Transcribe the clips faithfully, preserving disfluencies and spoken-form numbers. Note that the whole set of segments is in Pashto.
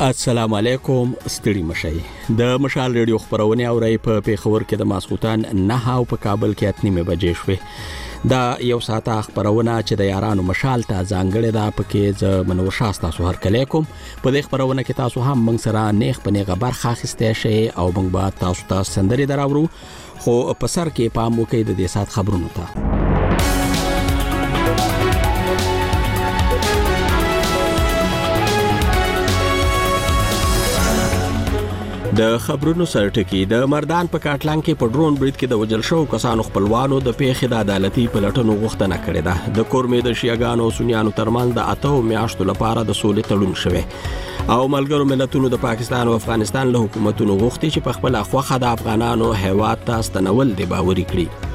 السلام علیکم ستړي مشي د مشال ریډیو خبرونه اوري په پیښور کې د ماسخوتن نه او په کابل کې اتنیمه بجې شوې دا یو ساعت خبرونه چې د یارانو مشال ته ځانګړې ده پکې ز منور شاستا سو هر کله کوم په دې خبرونه کې تاسو هم موږ سره نیخ په نیغه برخه اخیسته شي او موږ به تاسو ته سندري دراوړو خو په سر کې پام وکړئ د دې سات خبرونو ته د خبرونو سرټکی د مردان په کاټلان کې په ډرون بریډ کې د وجل شو کسانو خپلوانو د پیښې د عدالتي پلټنو غوښتنه کړې ده د کورمې د شیعاګانو او سنیانو ترمنځ د اتو میاشتو لپاره د سولې تړون شوی او ملګرو ملتونو د پاکستان او افغانستان له حکومتونو غوښتي چې په خپل خوخه د افغانانو هیواد ته ستنول دی باوري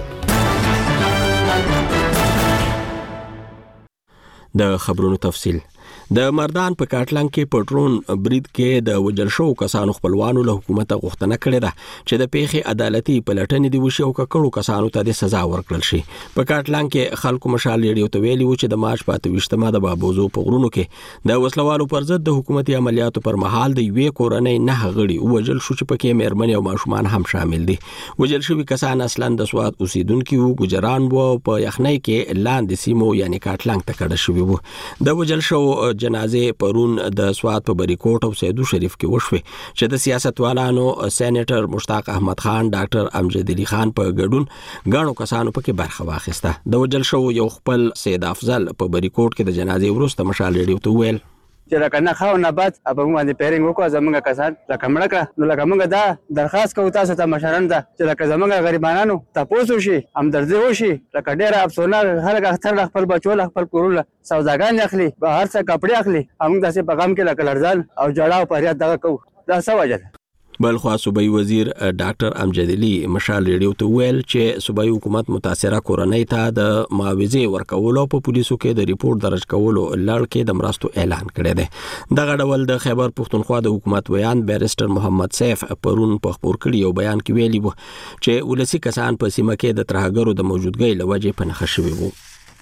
کړي د خبرونو تفصیل د مردان په کاټلان کې په ډرون بریډ کې د وجل شو کسانو خپلوانو له حکومت غوښتنه کړې ده چې د پیښې عدالتي پلټنې دی وشي او ککړو کسانو ته د سزا ورکړل شي په کاټلان کې خلکو مشال ریډیو ته ویلي و چې د مارچ په ویشتمه د بابوزو په غرونو کې د وسلوالو پر ضد د حکومتي عملیاتو پر مهال د یوې کورنۍ نه غړي وجل شو چې پکې مېرمنې او ماشومان هم شامل دي وجل شوی کسان اصلا د سواد اوسیدونکو وو ګجران وو په یخنۍ کې لاندې سیمو یعنی کاټلان ته کډه شوی وو د وجل شو جنازه پرون د سواد په بریکوټ او سیدو شریف کې وشوه چې د سیاستوالانو سېنیټر مشتاق احمد خان ډاکټر امجد علي خان په ګډون غاڼو کسانو پکې برخه واخیسته د وجل شو یو خپل سید افضل په بریکوټ کې د جنازې وروسته مشال ریډیو ته ویل چې لکه نه خاو نه بعد اب موږ باندې پیرنګ وکړو زمونږ کسان لکه مړه کړه نو لکه موږ دا درخواست کوو تاسو ته مشران ته چې لکه زمونږ غریبانو تاسو شي همدردي وشي لکه ډېر افسوسناک خلک اختر خپل بچو خپل کورونه سوداګان اخلي به هر څه کپڑے اخلي موږ داسې پیغام کې لکه لړزان او جړه او پریاد دغه کوو دا څه وجه بلخوا صوبایي وزیر ډاکټر امجد علي مشال ریډیو ته ویل چې صوبایي حکومت متاثره کورنۍ ته د معاوضې ورکولو په پولیسو کې د ریپورت درج کولو لړ کې د مرستو اعلان کړی دی دغه ډول د خیبر پښتونخوا د حکومت بیان بیرستر محمد سیف پرون په خبر کړي یو بیان کې ویلي وو چې ولسی کسان په سیمه کې د ترهګرو د موجودګۍ لوجې په نخښه شوي وو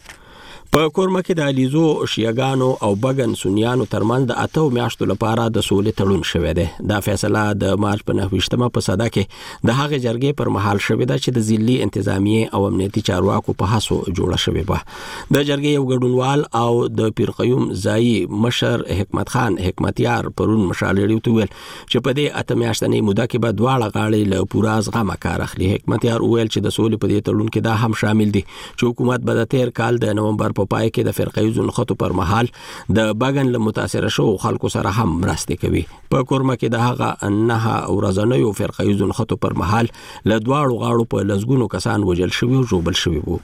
په کورمه کې د الیزو شیعاګانو او بغن سنیانو ترمنځ د اتو میاشتو لپاره د سولې تړون شوی دی دا فیصله د مارچ په نهه په صدا کې د هغه جرګې پر مهال شوې ده چې د ضلعي انتظامیه او امنیتي چارواکو په هڅو جوړه شوې ده د جرګې یو ګډونوال او د پیر قیوم ځای مشر حکمت خان حکمتیار پرون مشال ریډیو ته ویل چې په دې اته میاشتنۍ موده کې به دواړه غاړې له پوره ازغمه کار اخلي حکمتیار ویل چې د سولې په دې تړون کې دا هم شامل دي چې حکومت به د تیر کال د نومبر په پای کې د فرقې ځنخته پر مهال د بغن له متاثر شو خلکو سره هم مرسته کوي په کورمه کې د هغه نه ورځنیو فرقې ځنخته پر مهال له دواړو غاړو په لزګونو کسان وجل شوی او جوړل شوی وو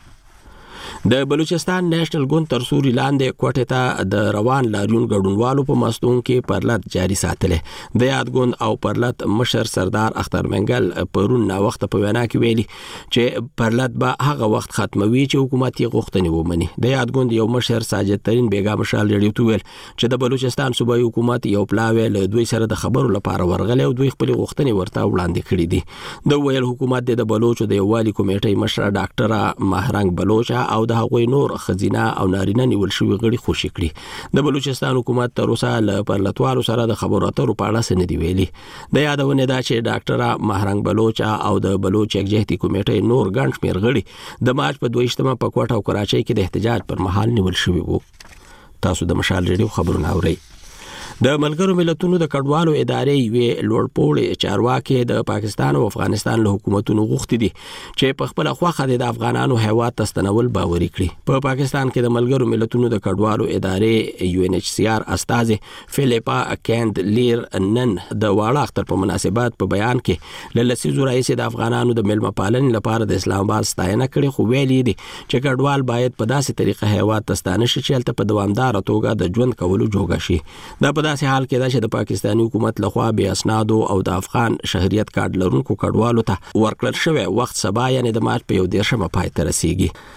د بلوچستان نېشنل ګوند تر سوري لاندې کوټه ته د روان لاریون ګډونوالو په مستون کې پرلط جاری ساتلې د یاد ګوند او پرلط مشر سردار اختر منګل پرون نا وخت په وینا کې ویلي چې پرلط به هغه وخت ختموي چې حکومت یې غوښتنې ومني د یاد ګوند یو مشر ساجد ترين بیگا مشال ریډیو ته ویل چې د بلوچستان صوبایي حکومت یو پلاوی له دوی سره د خبرو لپاره ورغلی او دوی خپل غوښتنې ورته وړاندې کړې دي د ویل حکومت د بلوچو د یووالي کمیټې مشر ډاکټر مهرنګ بلوچ او د هغوی نور خزینه او نارینه نیول شوی غړي خوشی کړي د بلوچستان حکومت تر اوسه له پرلطوالو سره د خبرو اترو په اړه څه نه دی ویلي د یادونه ده چې ډاکټر مهرنګ بلوچ او د بلوچ یکجهتي کمیټې نور ګڼ شمېر غړي د مارچ په دویشتمه په کوټه او کراچۍ کې د احتجاج پر مهال نیول شوی وو تاسو د مشال ریډیو خبرونه اورئ د ملګرو ملتونو د کډوالو ادارې وی لوړپوړې چارواکي د پاکستان او افغانستان له حکومتونو غوښتي دي چې په خپل خوخه د افغانانو هیواد ته ستنول باوري کړي په پاکستان کې د ملګرو ملتونو د کډوالو ادارې یو ان ایچ سی آر استاذ فلیپا کیند لیر نن د واړه اختر په مناسبت په بیان کې له لسیزو رئیس د افغانانو د ملما پالن لپاره د اسلام آباد ستاینه کړي خو ویلي دي چې کډوال باید په داسې طریقه هیواد ته ستانه شي چې په دوامدار توګه د ژوند کولو جوګه شي دا په داسې حال کې دا چې د پاکستاني حکومت لخوا بیا اسنادو او د افغان شهریت کارت لرونکو کډوالو ته ورکړل شوی وخت سبا یعنی د مارچ په یو دیرشمه پای ته رسیږي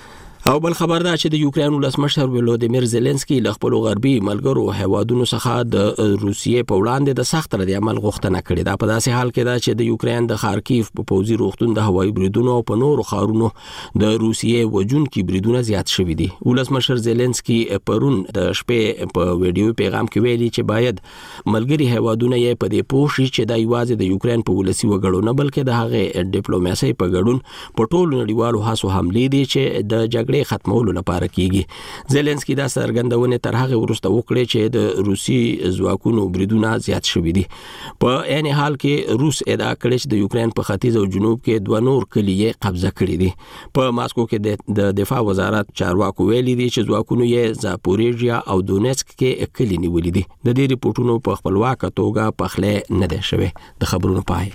او بل خبر دا چې د یوکرين ولسمشر ولودیمیر زيلنسکي له خپل غربي ملګرو هیوادونو څخه د روسیې په وړاندې د سخت رد عمل غوښتنه کړې ده. په داسې حال کې دا چې د یوکرين د خارکیف په پوځي روغتون د هوایي بریدونو او په نورو ښارونو د روسیې وجونکي بریدونه زیات شوي دي. ولسمشر زيلنسکي پرون د شپې په ویډیو پیغام کې ویلي چې باید ملګري هیوادونه یې په دې پوه شي چې دا یوازې د یوکرين په ولسی وګړو نه بلکې د هغه ډیپلوماسي په ګډون په ټولو نړیوالو هڅو حملې دي چې د جګړې ختمولو لپاره کیږي. زيلنسکي دا څرګندونه تر هغه وروسته وکړه چې د روسي ځواکونو بریدونه زیات شوي دي. په عین حال کې روس ادعا کړې چې د یوکرين په ختیځ او جنوب کې دوه نور کلیې قبضه کړې دي. په ماسکو کې د دفاع وزارت چارواکو ویلي دي چې ځواکونو یې زاپوریژیا او دونیتسک کې کلی نیولې دي. د دې ریپورتونو په خپلواک توګه پخله نه ده شوی. د خبرونو پای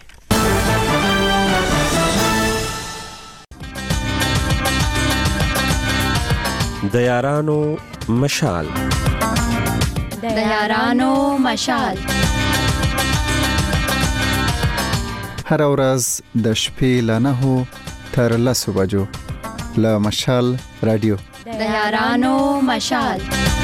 د یارانو مشال د یارانو مشال هر ورځ د شپې له نهو تر لسو بجو له مشال رادیو د یارانو مشال.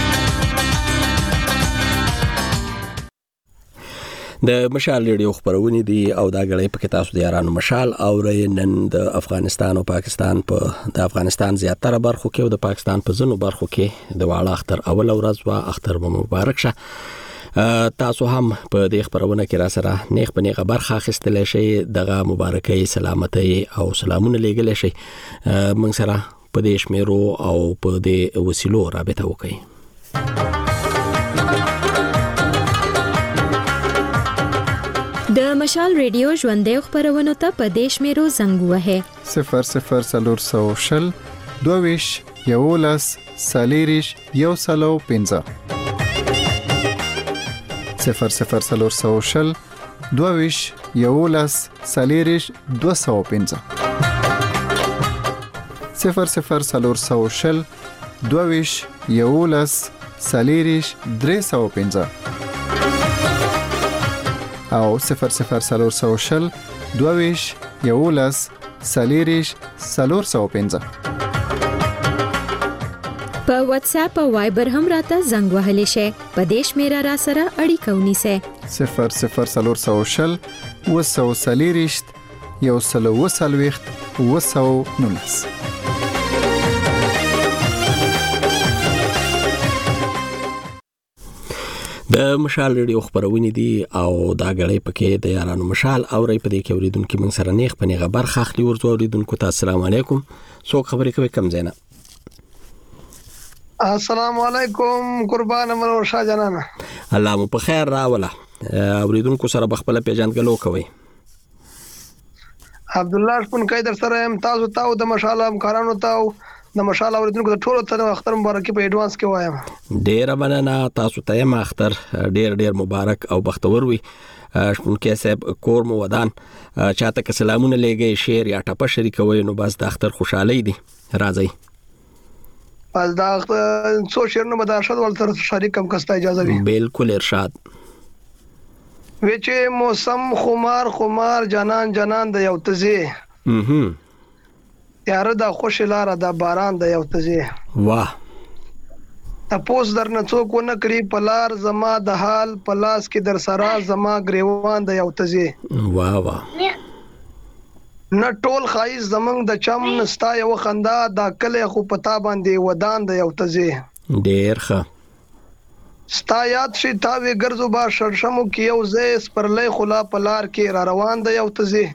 د مشال ریډیو خبرونه دي او دا غړي په تاسو د یارانو مشال او نن د افغانستان او پاکستان په د افغانستان زیاتره برخو کې او د پاکستان په ځینو برخو کې د واړه اختر اول ورځ وا اختر مبارک شه. تاسو هم په دې خبرونه کې را سره نیغ په نیغه برخه اخیستلی شئ. دغه مبارکي سلامتي او سلامونه لیږلی شئ. موږ سره په دې شمیرو او په دې وسیلو رابطه وکړئ. د مشال ریډیو ژوندې خبرونه ته په دیش میرو زنګ وهه صفر صفر سلور سو شل دوویش یولس سالیریش یو سلو پنځه صفر صفر سلور سو شل دوویش یولس سالیریش دو سو پنځه صفر صفر سلور سو شل دوویش یولس سالیریش درې سو پنځه او صفر صفر سلور سو شل دوویش یولس سالیریش سلور سو پنځه. په واتس اپ او وایبر هم راته زنګ وهلی شئ. په دیش میرا را سره اړیکه ونیسئ. صفر صفر سلور سو شل وسو سالیریش یو سلو وسلويخت وسو نونس. د مشال ریډیو خبرونه دي او دا غړي پکې د یارانو مشال او ری په دې کې اوریدونکو من سره نیغ په نیغه برخه اخلي. ورته اوریدونکو ته السلام علیکم. سو خبرې کوي کم زینا. السلام علیکم قربان امر شاه جانانه. الله مو په خیر راوله. اوریدونکو سره بخپل پیژندګلو کوي. عبد الله شپون کای در سره هم تاسو ته د مشال همکارانو ته د مشال اوریدونکو ته ټول ته اختر مبارکي په ایډوانس کې وایم. ډیر مننه. تاسو ته ما اختر ډیر ډیر مبارک او بختور وي. شپون کې صاحب کور مو ودان چاته که سلامونه لګي شیر یا ټاپه شریکوي نو بس د اختر خوشحالي دي. راځي پس دا څو شیرونه به د ارشاد ول تر شریکم کسته اجازه وي. بالکل ارشاد. وچه موسم خمار خمار جانان جانان د یو تزي اها یاره دا خوش لاره دا باران د یو تزي. واه تپوس در نه څوک ونه کړی پلار زما د حال پلاس کې در سرا زما گریوان د یو تزي. واه واه نه ټول خایز زمنګ د چم نستا یو خندا دا کله خو پتا باندې ودان د یو تزي. ډیر ښه ستا یاد شي تا وی ګرځو با شړشمو کې یو زیس پرلې خلا پلار کې را روان د یو تزي.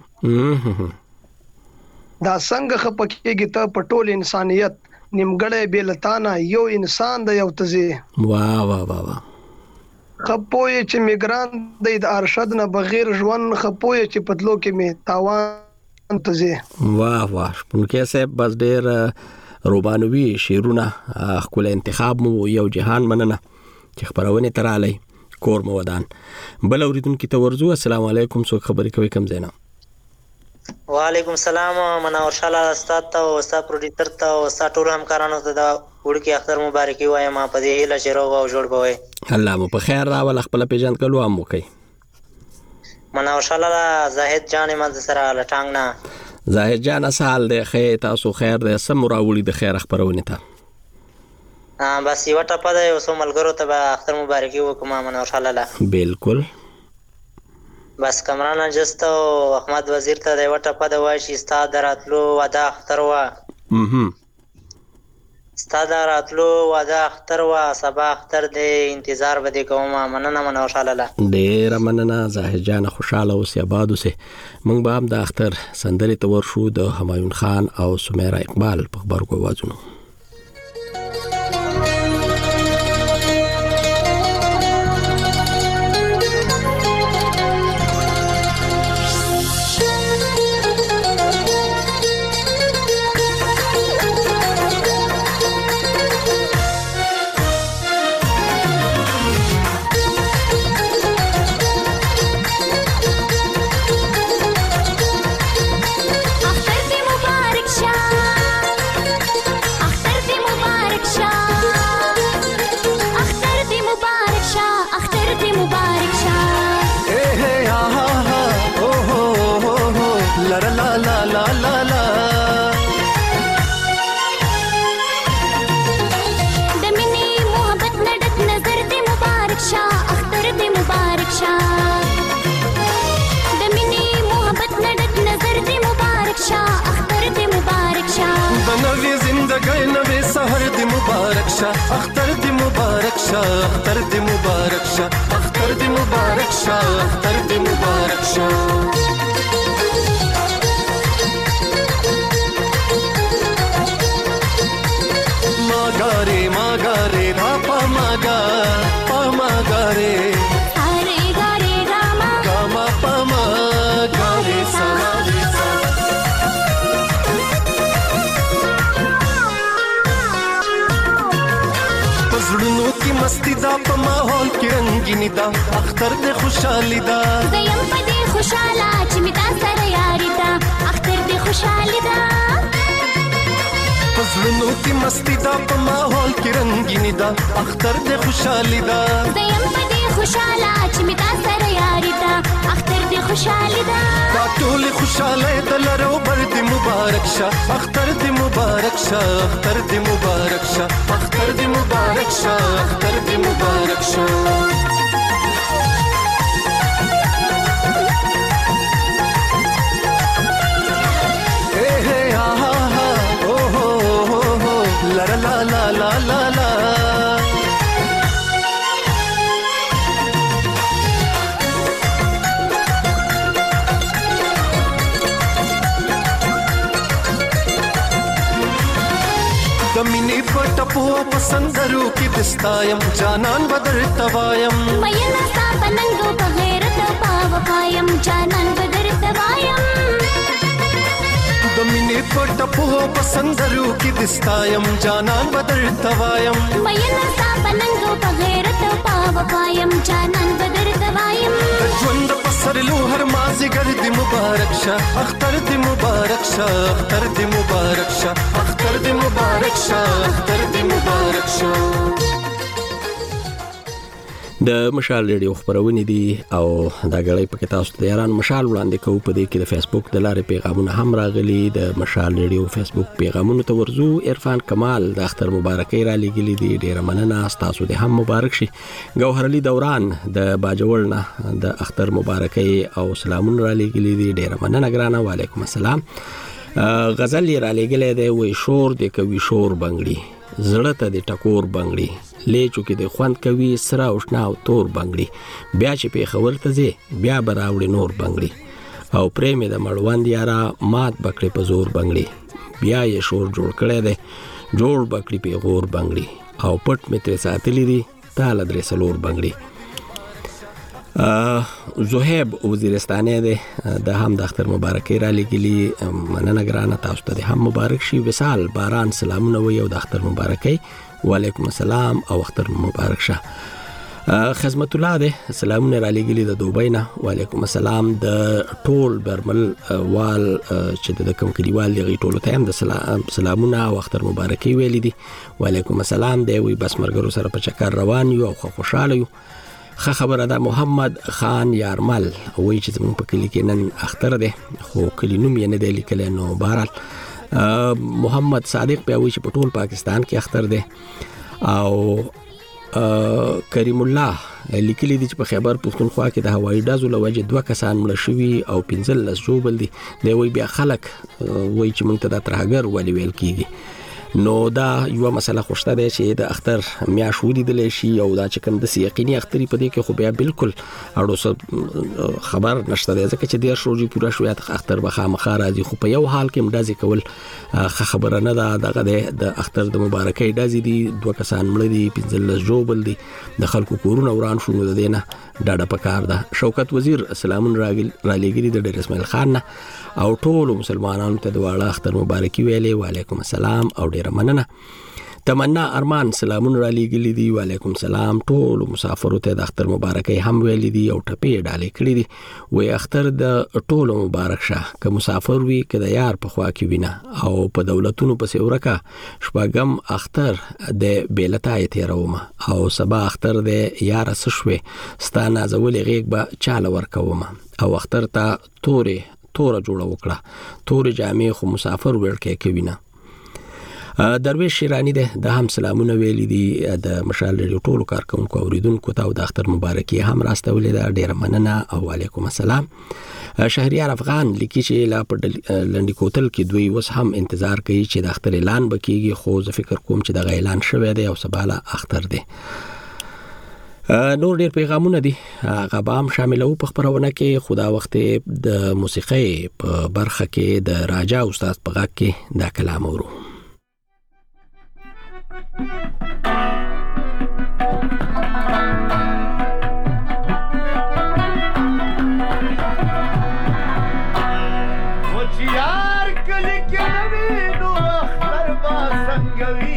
دا څنګه خپکیږي ته پټول انسانيت نیمګړې بیلتانه یو انسان د یو تزي. واه واه واه واه خپوي چې میګران د ارشد نه بغیر ژوند خپوي چې پتلو کې می تاوان تزي. واه واه شپونکې صاحب بس ډیر روبانوي شیرونه خپل انتخاب مو یو جهان مننه چې خبرونه تراله کور مو ودان. بل اوریدونکو ته ورزو السلام علیکم. سو خبرې کوي کم زینا. وعلیکم السلام. منور شاله استاد ته او استاد پروډیوسر ته او استاد ټول همکارانو ته دا وړکی اختر مبارکي وایم. په دې هیله چې روغ او جوړ بوي. الله مو په خیر راول. خپل پیژندګلو هم وکي. منور شاله زاهد جان مد سره لټانګ نه ظاهر جان سال د خیر تاسو خیر د سم راوړي د خیر خبرونه ته بس یو ټپه ده یو څو ملګرو ته به اختر مبارکي وکړم منور شاه لالا. بالکل. بس کمران جست او احمد وزیر ته د یو ټپه ده وایي چې ستا د راتلو وعده اختر وه مهم ستا د راتلو وعده اختر وه سبا اختر دی انتظار به دې کوم. مننه منور شاه لالا. ډېره مننه ظاهر جان خوشحاله اوسې آباد اوسې. موږ به هم د اختر سندرې ته ورشو د همایون خان او سمیرا اقبال په غبرګو اوازونو. اختر دی مبارک شاه اختر دی مبارک شاه اختر دی مبارک شاه اختر دی مبارک شاه ماګاره ماګاره پاپا ماګا پاماګاره اره ګاره ګاما ګاما پاماګاره سلام زړونو کې مستی دا په ماحول کې رنگینی دا اختر دې خوشحالي دا زیم په دې خوشاله چې می تا سره یاري دا اختر دې خوشحالي دا زړونو کې مستی دا په ماحول کې رنگینی دا اختر دې خوشحالي دا زیم په دې خوشاله چې می تا سره یاري دا اختر دې خوشحالي دا دا ټول خوشاله د لرو بر دې مبارک شه اختر دې مبارک شه اختر دې مبارک شه اختر دې مبارک شه اختر دې مبارک شه اے ہے ها ها ها او هو هو هو لا لا لا لا لا لا کمینی پټپو پسندرو کې دستایم جانان بدر توایم مېنا ستا پننګو په غیرت پاو پایم جانان بدر توایم کمینی پټپو پسندرو کې دستایم جانان بدر توایم مېنا ستا پننګو په غیرت پاو پایم جانان بدر توایم ژوند پسرلو هر مازیګر دې مبارک شه اختر دې مبارک شه اختر دې مبارک شه اختر دې مبارک شه اختر دې مبارک شه. د مشال ریډیو خبرونه دي او دا غړي په تاسو ته یاران مشال وړاندې کوو په دې کې د فیسبوک د لارې پیغامونه هم راغلي د مشال ریډیو فیسبوک پیغامونه ته ورزو. عرفان کمال د اختر مبارکي را لګلي دي ډیره مننه تاسو ته هم مبارک شي. ګوهر علي دوران د باجوړ نه د اختر مبارکي او سلامونه را لګلي دي ډیره مننه ګرانه. وعلیکم السلام. غزل را لګلې دی وې شور د کوي شور بنگړي زړه ته د ټکور بنگړي لیچو کې د خوند کوي سره او شنا او تور بنگړي بیا چې په خبر ته زی بیا براوړي نور بنگړي او پرېمه د مړوند یارا مات بکړي په زور بنگړي بیا یې شور جوړ کړي دی جوړ بکړي په غور بنگړي او پټ متر ساتلی دي تاله درې سلور بنگړي. زهیب وزیرستانه ده د هم د اختر مبارکي را لګلی مننه ګرانه تاسو ته هم مبارک شي. وصال باران سلامونه وي او د اختر مبارکي. وعلیکم السلام او اختر مبارک شه. خدمت الله ده سلامونه را لګلی د دوبۍ نه. وعلیکم السلام. د ټول برمل وال چې د کوم کلیوال لغی ټول ته هم د سلامونه او اختر مبارکي ویل دي. وعلیکم السلام. دی وي بس مرګرو سره په چکر روان یو او خوشاله یو. ښه خبره ده. محمد خان یارمل وایي چې زموږ په کلي کې نن اختر دی خو کلي نوم یې نه دی لیکلی. نو بهرحال محمد صادق بیا وایي چې په ټول پاکستان کې اختر دی. او کریم الله لیکلي دي چې په خیبر پښتونخوا کې د هوایي ډزو له وجې دوه کسان مړه شوي او پنځلس ژوبل دي. دی وایي بیا خلک وایي چې موږ ته دا ترهګر ولې ویل کېږي. نو دا یو مسله خوشته ده چې د اختر میاشت ولیدلی شي او دا چې کوم د یقیني اختري په دې کې خو بیا بالکل اړو خبر نشته دی ځکه چې ډېر شروع پوره شوی اختر به خامخا راځي. خو په یو حال کې ډزې کول ښه خبره نه ده. دغه د اختر د مبارکۍ ډزې دي، دوه کسان مړه دي، پنځلس ژوبل دي، د خلکو کورونه وران شو. نو د دې نه ډاډه پکار ده. شوکت وزیر سلامون رالیږلي د ډېر اسماعیل خان نه او ټولو مسلمانانو ته د واړه اختر مبارکي ویلې. وعلیکم السلام او ډېره مننه. تمنا ارمان سلامون را لېږلي دي. وعلیکم السلام. ټولو مسافرو ته د اختر مبارکي هم ویلې دي او ټپې ډالې کړې دي. وایي اختر د ټولو مبارک شه، که مسافر وي که د یار په خوا کې وینه او په دولتونو پسې ورکه. شپږم اختر د بېلتا یې تېرومه او سبا اختر د یاره څه شوې ستا نازولې غېږ به چاله ورکومه. او اختر ته تورې توره جوړه وکړه، تورې جامې خو مسافر وړکې کوي نه. درویش شیرانی ده د هم سلامونه ویلي دي د مشال ریډیو ټولو کارکونکو اوریدونکو ته او د اختر مبارکي هم راستولې ده. ډېره مننه او وعلیکم السلام. شهریار افغان لیکي چې لا په لنډي کوتل کې دوی اوس هم انتظار کوي چې د اختر اعلان بکیږي، خو زه فکر کوم چې دغه اعلان شوی دی او سبا له اختر دی. نور ډیر پیغامونه دي هغه به هم شاملو په خبرونه کې. خدا وخت د موسیقۍ په برخه کې د راجا استاد په غږ کې دا کلام اورو. وچیار کلی کې نوی نو اختر با سنگوي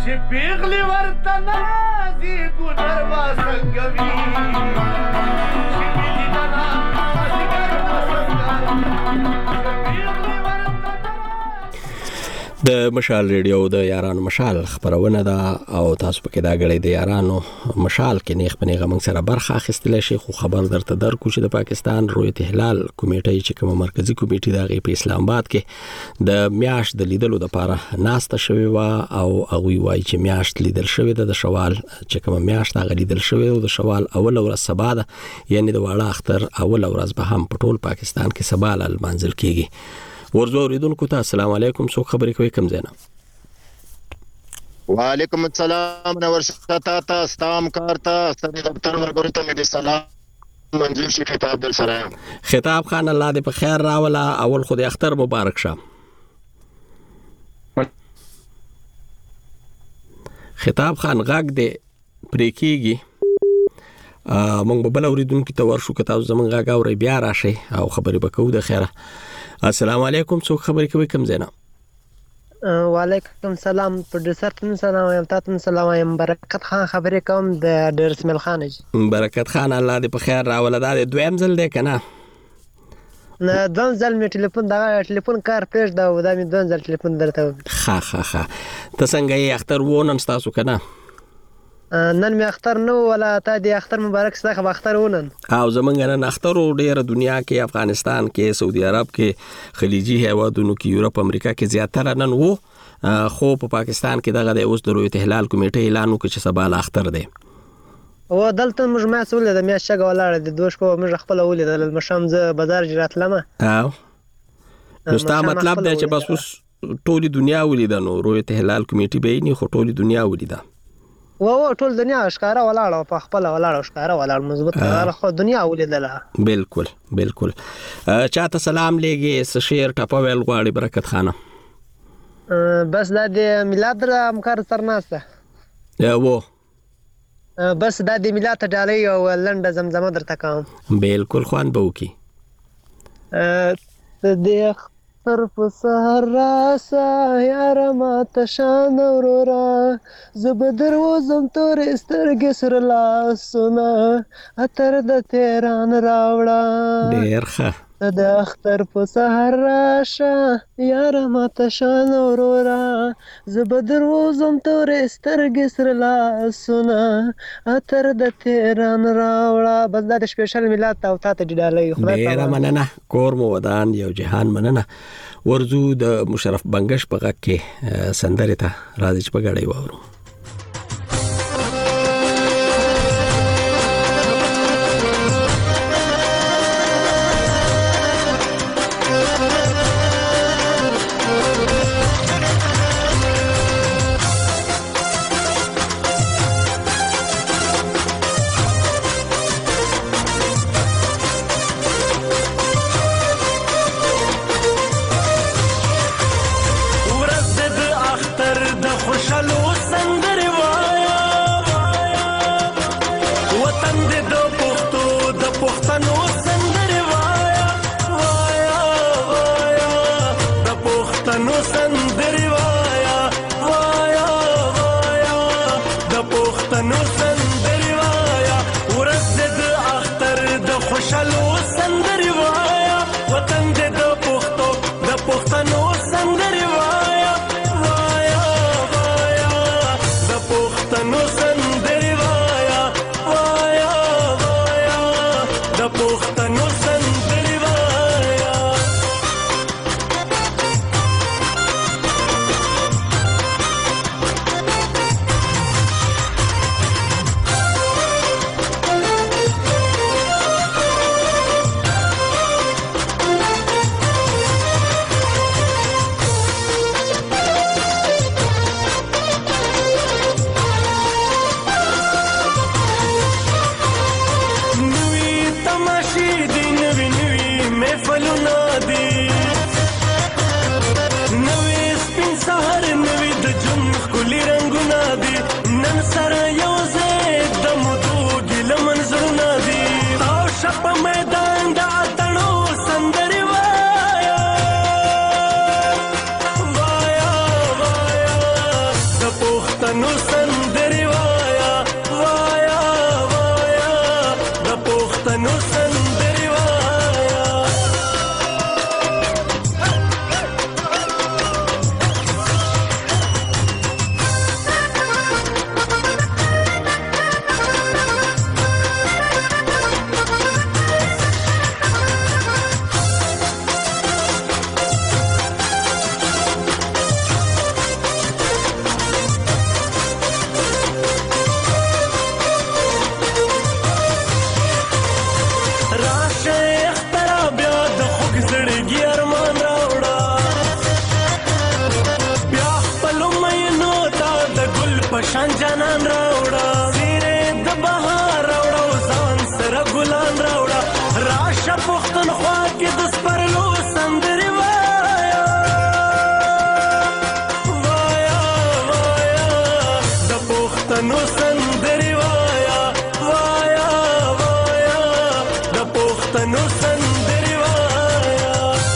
چې پیغلی ورته نازي ګنر وا څنګه وي چې پیغلی نازي ګنر وا څنګه پیغلی ورته د مشال ریډیو د یارانو مشال خبرونه ده او تاسو پکې دا غړي د یارانو مشال کې نیغ پنیغه موږ سره برخه اخیستل شي خو خبر درته درکو چې د پاکستان رویت هلال کمیټې چې کوم مرکزی کمیټې د غي په اسلام آباد کې د میاش د لیدلو لپاره ناسته شوی و او هغه وایي چې میاش لیدل شوی د شوال چې کوم میاش د لیدل شوی او د شوال اول ورځ سبا ده یعنی د واړه اختر اول ورځ به هم په ټول پاکستان کې سبا ل منځل کېږي ورزو اوریدونکو ته السلام علیکم څو خبرې کوي کوم زینا وعلیکم السلام نور شتا تا استام کارتا سره دفتر ورګورې ته مې سلام منظور شي خطاب در سره خطاب خان الله دې په خیر راولا اول خو د اختر مبارک شه خطاب خان غاګ دې پریکيږي مونږ به بل اوریدونکو ته ورشو که تاسو زمونږ غاګ اوري بیا راشي او خبرې وکړو د خیره السلام علیکم څوک خبرې کوي کوم زینا وعلیکم سلام پروډوسر ته سلام یم تاسو سلام یم برکت خان خبرې کوم د درسمل خان جی برکت خان الله دې په خیر راولا دا دویم ځل دی کنه نه دوم ځل می ټلیفون دا ټلیفون کار پېښ دا و دا می دوم ځل ټلیفون درته ها ها ها ته څنګه یې اختر وونن تاسو کنه نن می اختر نو ولا تا دی اختر مبارک ستاسو اختر ونن او زمونږ نن اختر ډیره دنیا کې افغانستان کې سعودي عرب کې خلیجي هیوادونو کې یورپ امریکا کې زیاتره نن وو خو په پاکستان کې دغه د اوس د رویت هلال کمیټې اعلان وکړ چې سبا اختر دی او دلته موږ ما سولې د میا شګه ولاړ د دوش په موږ خپل ولې د مشام ز بازار جراتلمه او نو ستا مطلب دی چې بس اوس ټولي دنیا ولیدنو رویت هلال کمیټې به نه خو ټولي دنیا ولیدا و و ټول دنیا ښکارا ولاړ په خپل ولاړ ښکارا ولاړ مضبوط خو دنیا ولیدله بالکل بالکل چاته سلام لګي س شیر ټاپه ویل غواړي برکت خانه بس د میلاد را همکار سرناسته و بس د میلاد ډالۍ او لنډه زمزمه درته کوم بالکل خوان به وکي د اختر په سهار راسه یاره ماته شان ورورا زه به دروځم تورې سترګې سره لاسونه عطر د تهران راوړه ډېر ښه د اختر په سهار راشه یاره ماته شان ورورا زه به دروځم تورې سترګې سره لاسونه عطر د تهران راوړه بس دا د سپیشل میلاد ته او تا ته ډالۍ ډېره مننه کور مو ودان یو جهان مننه ورزو د مشرف بنگش په غږ کې سندره ته راځي چې په غړې وورو ورځ د اختر د خوشالو څنګه پښتنو سندري وایا وایا وایا د پښتنو سندري وایا شان جانان راوړه زیره د بهار راوړه ځان سره ګلان راوړه راشه پښتونخوا کې د سپرلو سندري وایا وایا وایا د پښتنو سندري وایا وایا وایا د پښتنو سندري وایا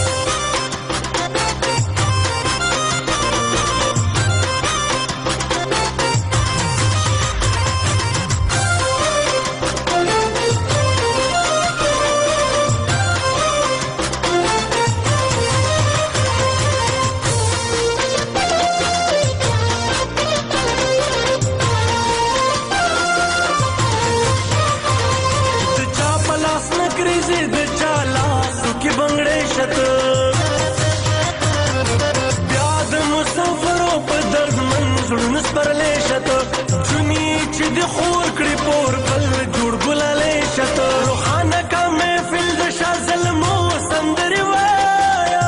چې د خور کړي پور بل جوړ ګلالې شته روحانه کا محفل د شاه ظلمو سندري وایا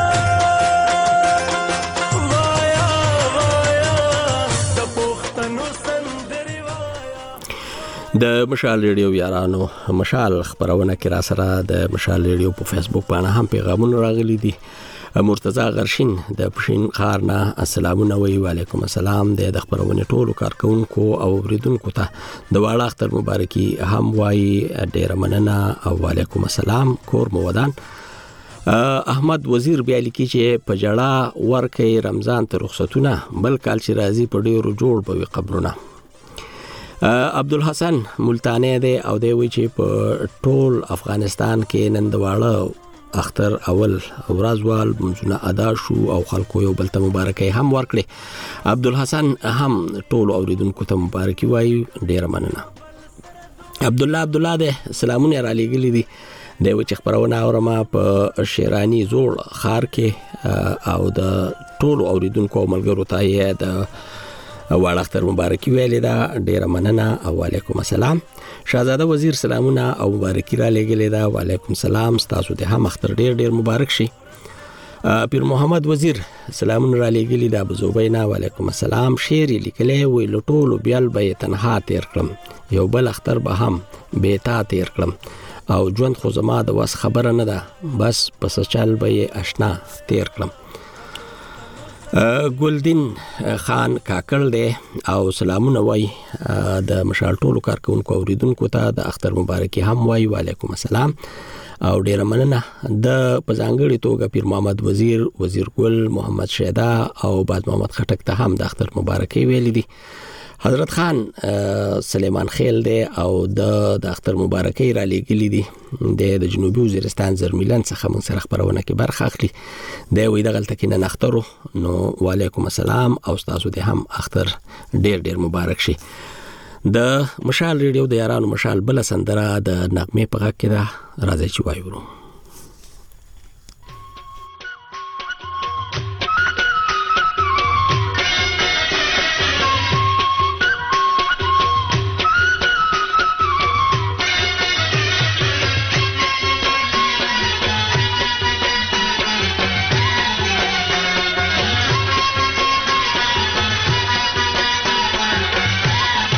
وایا وایا د پښتنو سندري وایا د مشال ریډیو یارانو مشال خبرونه کې را سره د مشال ریډیو په فیسبوک باندې هم پیغامونه راغلي دي مرتضی غرشین د پښین خار نه السلامونه وی وعلیکم السلام د خبرونه ټولو کارکونکو او اوریدونکو ته د واړه اختر مبارکي هم وای ډیر مننه او وعلیکم السلام کور مو ودان احمد وزیر بیا لیکي چې په جړه ورکه رمضان ته رخصتونه بل کال چې راځي په ډیرو جوړ بوي قبرونه عبدالحسن ملتانی دی او دی وی چې په ټول افغانستان کې نن د واړه اختر اول ورځوال منځونه ادا شو او خلکو یو بل ته مبارکي هم ورکړي عبدالحسن هم ټول اوریدونکو ته مبارکي وایي ډیر مننه عبد الله عبد الله دې سلامونه را لېږلي دي د وچ خبرونه اورما په شیرانی زوړ خار کې او د ټول اوریدونکو ملګرو ته یې د واړه اختر مبارکي ویلې ده ډیر مننه او وعلیکم السلام شاهزاده وزیر سلامونه او مبارکي را لېږلې ده وعلیکم السلام تاسو ته هم اختر ډیر ډیر مبارک شي پیر محمد وزیر سلامونه را لېږلې ده بزوبینا وعلیکم السلام شعر لیکلې وی لټول بیل به تنها تیر کړم یو بل اختر به هم بیتا تیر کړم او ژوند خو زما د واس خبره نه ده بس پس چل به آشنا تیر کړم ګلدین خان کاکړ دی او سلامونه وای د مشال ټولو کارکونکو اوریدونکو ته د اختر مبارکي هم وای وعلیکم السلام او ډیر مننه د پزانګړي توګه پیر محمد وزیر وزیر ګل محمد شیدا او باز محمد خټک ته هم د اختر مبارکي ویل دي حضرت خان سلیمان خیل دی او د د اختر مبارکي را لېږلي دي د جنوبي وزیرستان زرمیلن څخه موږ سره خبرونه کې برخه اخلي دی وی دغلته کې نه اخترو نو وعلیکم السلام او تاسو ته هم اختر ډیر ډیر مبارک شي د مشال ریډیو د یارانو مشال بل سندره د نغمه په غږ کې ده راځي چې وایو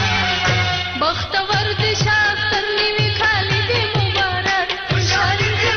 بختور دي شافتر نیوی خالد مبارک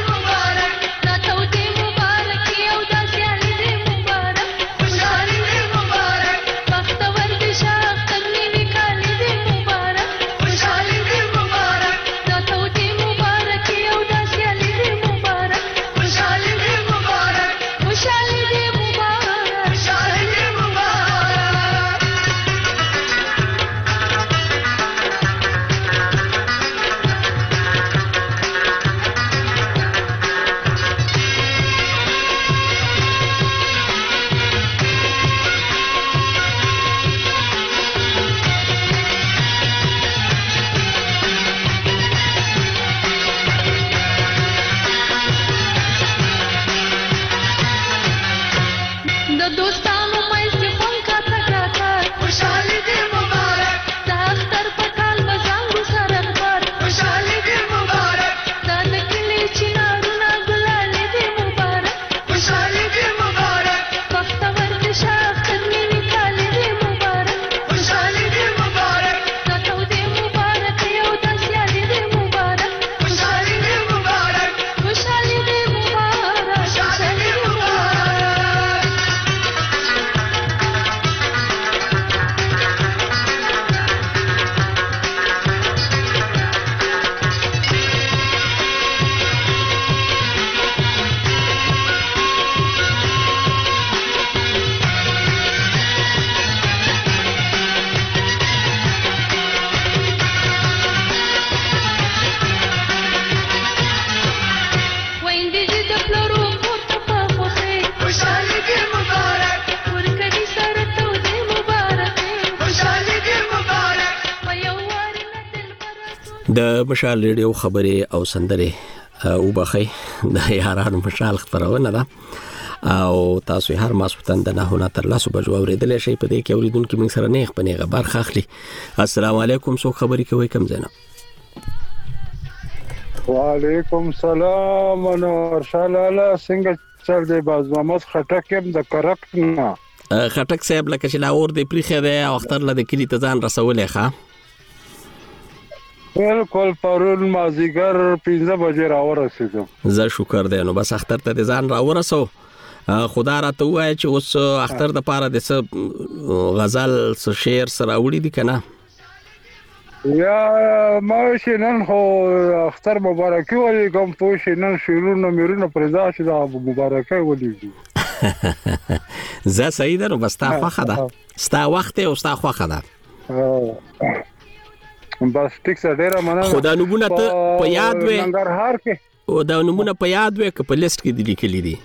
د مشال ریډیو خبرې او سندرې او بخي د یارانو مشال خبرونه ده او تاسو هر ماسوتن د نه نه تر لاسو بجو اوریدل شي په دې کې اوریدونکو موږ سره نه خپنه خبر خاخلي. السلام علیکم، سو خبرې کوي کم زینا؟ وعلیکم السلام انور شالاله څنګه چل دی؟ باز محمد خټک يم د کرکټ نه. خټک صاحب لکه چې لا اور دی پریخه ده او اختر له کلی ته ځان رسولې ښه؟ بالکل پرون مازیګر پنځه بجې راورسېدم. زه شکر دی نو بس اختر ته ځان راورسو. خدا راته وایي چې اوس اختر د پاره د څه غزل څه شعر سره وړي دي کنه؟ یا ما شنن خو اختر مبارکي ولې کوم پوه نن شیرونه میرونه پردا شي دا مبارکي ولې زه صحیح ده نو بس تا خوخه ده ستا وخت او ستا خوخه ده بس ټیک سره ډیره مننه. خدا نمونه ته په یاد وې ننګرهار کې او دا نمونه په یاد وې که په لیست کې دي لیکلي دي؟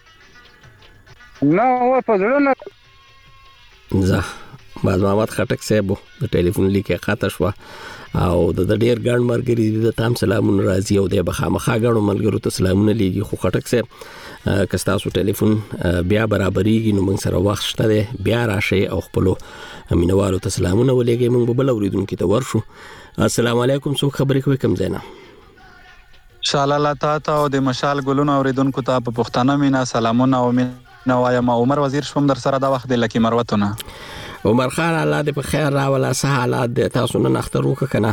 نه و په ځړه نه. زه باز محمد خټک صاحب د ټلیفون لیکه خاطر شو او د ډیر ګڼ مرګري د تام سلامونه راځي او د بخامخه ګڼو ملګرو ته سلامونه لیږي. خو خټک صاحب که تاسو ټلیفون بیا برابرېږي نو موږ سره وخت شته دی بیا راشي او خپل مینوالو ته سلامونه ولېږي. موږ به بل اوریدونکو ته ورشو. السلام علیکم، څوک خبرې کوي کم زینا؟ شالاله تا ته او د مشال ګلونو اوریدونکو ته په پښتانه مینا سلامونه او مینا وایم. عمر وزیر شوم در سره دا وخت د لکی مروتونه. عمر خان الله دې په خیر راولا سه حالات دې تاسو نن اختر وک کنه؟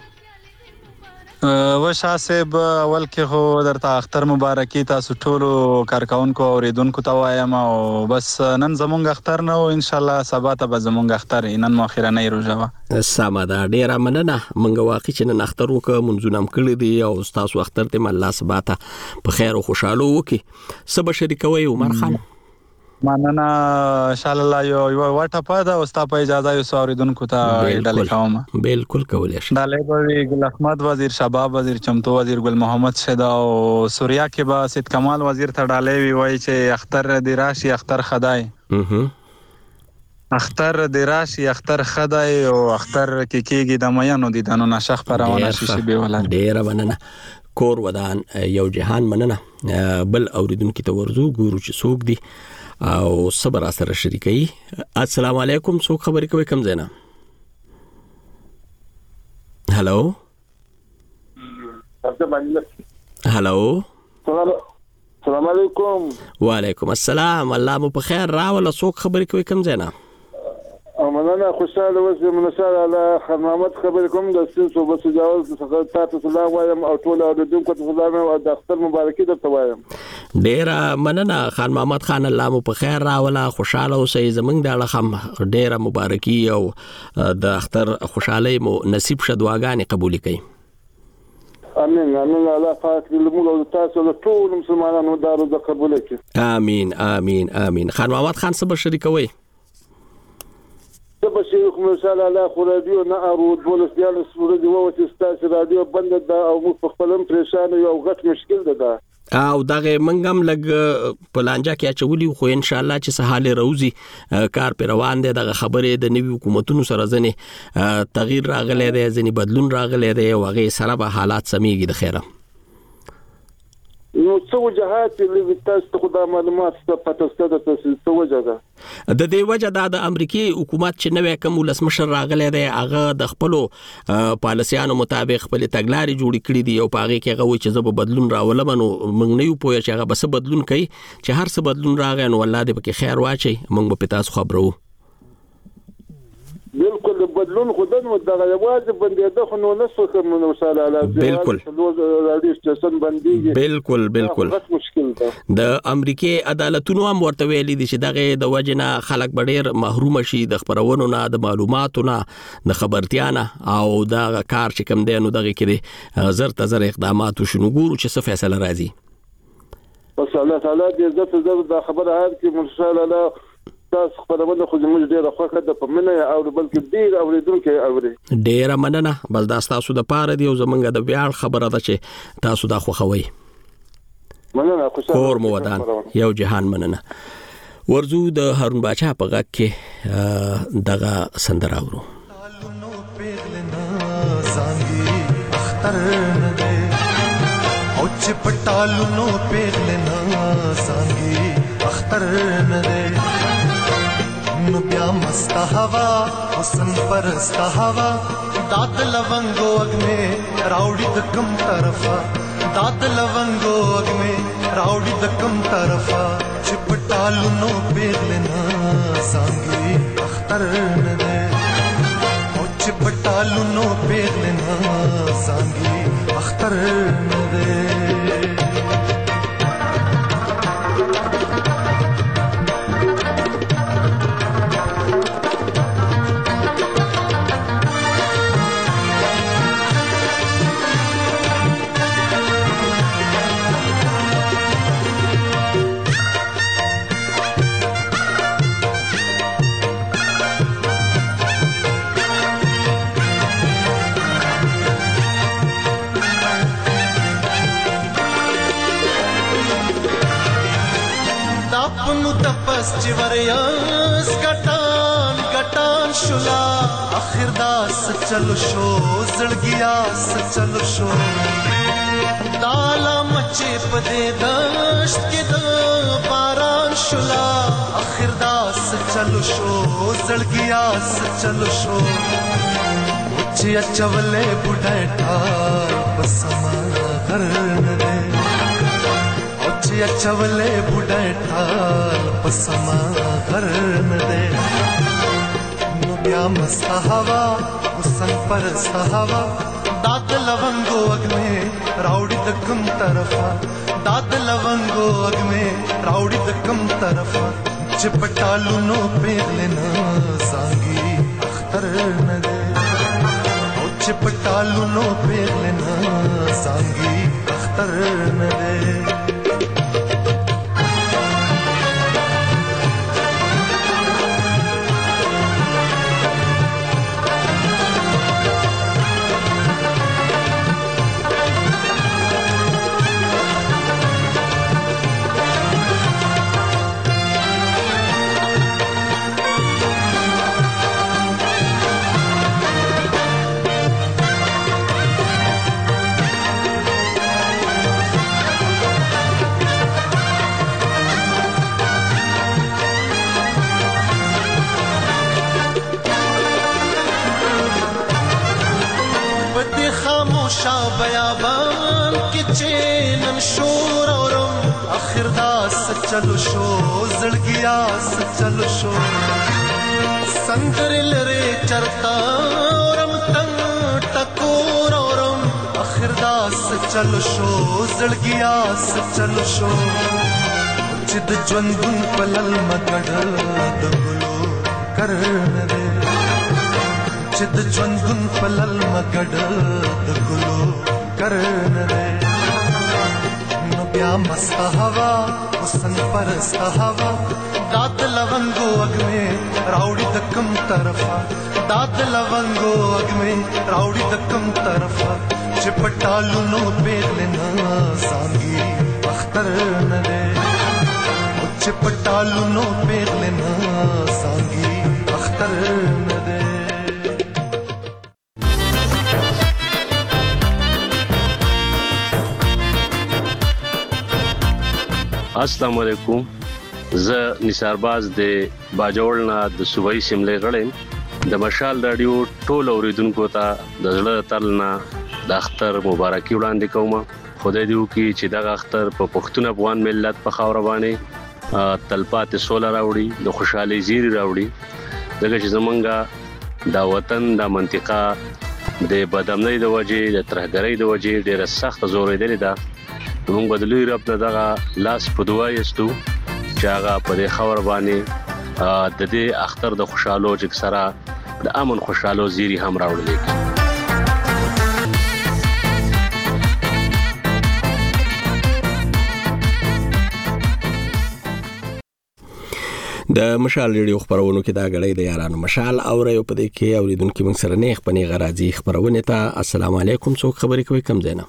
و شاه صاحب اول کې خو درته اختر مبارکي تاسو ټولو کارکونکو اوریدونکو ته وایم او بس نن زمونږ اختر نه او ان شاء الله سبا ته به زمونږ اختر نن مو اخیرنۍ روزه وا. سمه ده ډیره مننه. منګه واقع چې نن اختر وک منځونه هم کړی دی او تاسو اختر ته الله سبا ته په خیر او خوشاله وکي. سبا شریکوي عمر خان. مننه شالاله یو یو واټه پاده او ستا په اجازه یو اوریدونکو ته ډالې کوم. بالکل کولای شي. ډالې به ګل احمد وزیر، شباب وزیر، چمتو وزیر، ګل محمد شدا او سوریا کې به سید کمال وزیر ته ډالې وی وای چې اختر دی راشي اختر خدای. اها اختر دی راشي اختر خدای او اختر کې کېږي د میانو دي دانو نشخ پرونه شي شي به ولر. ډیر مننه. کور ودان یو جهان مننه. بل اوریدونکو ته ورزو ګورو چې څوک دی او صبر سره شریکي. السلام علیکم، څوک خبرې کوي کم زینا؟ هالو هالو السلام علیکم. وعلیکم السلام، الله مو په خیر راوله. څوک خبرې کوي کم زینا؟ مننه خوشاله اوسئ. منشال الله خان محمد خبرې کوم د سین صوبه سجاوز څخه تاسو سلام وایم او ټول اوریدونکو ته سلام او د اختر مبارکي درته وایم. ډیره مننه خان محمد خان، الله مو په خیر راوله. خوشاله اوسئ. زمونږ د اړخم ډیره مبارکي او د اختر خوشحالي مو نصیب شه. دعاګانې قبول کړئ. امين امين. الله پاک دې موږ او تاسو ټول مسلمانانو دارو د قبول کړي. امين امين امين. خان محمد خان صبر شریکوي. صبر شریک منشال الله خو رادیو نه ارود بولس دیال سوري دی و چې ستاسو رادیو بند ده او موږ په خپلم پریشان یو غټ مشکل ده او دغه منګم لګ پلانجا کې اچولي خو ان شاء الله چې سهاله روزي کار پر روان دي. دغه خبره د نوي حکومتونو سره ځنه تغییر راغلی دی، ځنه بدلون راغلی دی او هغه سره به حالات سميږي د خیره. نو څو وجهات لري تاسو ته د معلومات څخه پته ستاسو څه وجه ده؟ د دې وجه دا د امریکای حکومت چې نوې کوم ولسمشر راغلی دی هغه د خپل پالیسیانو مطابق خپل تګلارې جوړې کړې دي او په هغه کې هغه چې زه به بدلون راولم. نو موږ نه یو پوهه چې هغه بس بدلون کوي چې هر څه بدلون راغی نو الله دې پکې خیر واچي. موږ به تاسو خبرو. بالکل بدلون خودن و دغه یوازې بندیده خو نو نسو کوم نو سالاله. بالکل بالکل بالکل. د امریکای عدالتونو هم ورته ویلي دي چې دغه د وجنه خلک ډېر محروم شي د خبرونو نه، د معلوماتو نه، د خبرتیا نه او دا کار چې کوم دی نو دغه کې زر تزر اقدامات وشنو ګورو چې څه فیصله راځي. بس الله تعالی دې عزت زر د خبره هر کې منشاله تاسو خبرونه خو زموږ ډیره خوښه ده په مننه او بلکې ډیر اوریدونکو اوري. ډیره مننه. بل دا تاسو د پاره دی او زمونږ د ویاړ خبره ده چې تاسو دا خوښوي. مننه. خوشاله کور مو ودان یو جهان. مننه. ورزو د هارون باچا په غږ کې دغه سندره اورو. اختر نه دی او چې پټالونو پیغلنا سانګي اختر نه دی نو بیا مست هوا حسن پرست هوا داد لونګو اګمه راوړي د کم طرفا داد لونګو اګمه راوړي د کم طرفا چې پټالونو پیغلنا سانګي اختر نه دی او چې پټالونو پیغلنا سانګي اختر نه دی چې وریاس ګټان ګټان شولا اخر داس چلو شو زړګیا چلو شو دالا مچې پدې دشت کې د باران شولا اخر داس چلو شو زړګیا چلو شو چې چولې بډایټا بسما غرن دې چې چولې بډایټا پسما غرن دې نو بیا مست هوا حسن پرست هوا داد لونګو اګمه راوړي د کم طرفا داد لونګو اګمه راوړي د کم طرفا چې پټالونو پیغلنا سانګي اختر نه دې او چې پټالونو پیغلنا سانګي اختر نه دې بیابان کې چینن شور اورم اخر داس چلو شو زړګیا چلو شو سندر لره چرتا اورم تنگ ټکور اورم اخر داس چلو شو زړګیا چلو شو چې د ژوندون پلل مګړ د ګلو کرن دې چې د ژوندون پلل مګړ د ګلو کرن دے نو بیا مست هوا حسن پرست هوا داد لونګو اګمه راوړي د کم طرفا داد لونګو اګمه راوړي د کم طرفا چې پټالونو پیغلنا سانګي اختر نه دے چې پټالونو پیغلنا سانګي اختر نه دے السلام علیکم زه نثار باز د باجوړنا د صوبایي سیملې غړم د مشال رادیو ټول اوریدونکو ته د زړه تلنا د اختر مبارکي وړاندې کوم خدای دې وکړي چې دا اختر په پښتون افغان ملت په خاور باندې تلپات سوله راوړي د خوشحالي زیری راوړي دغه چې زمونږه د وطن د منطقه د بدامنۍ د وجې د ترهګرۍ د وجې ډېر سخت زورېدلې ده موږ بدلوي رب نه دغه لاس په دعا یستو چې هغه په دې خبر باندې د دې اختر د خوشحالو چې سره د امن خوشحالو زیری هم راوړل د مشال ریډیو خبرونو کې دا غړې د یارانو مشال اوري په دې کې اوریدونکو موږ سره نه خپنی غراضي خبرونه ته السلام علیکم څوک خبرې کوي کم زینا